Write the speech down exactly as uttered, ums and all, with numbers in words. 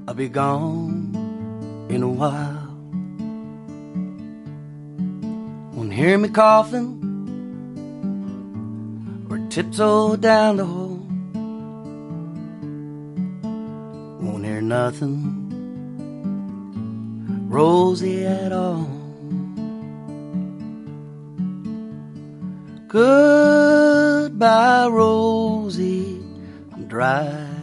I'll be gone in a while. Won't hear me coughing or tiptoe down the hall. Won't hear nothing Rosie at all. Goodbye, Rosie, I'm driving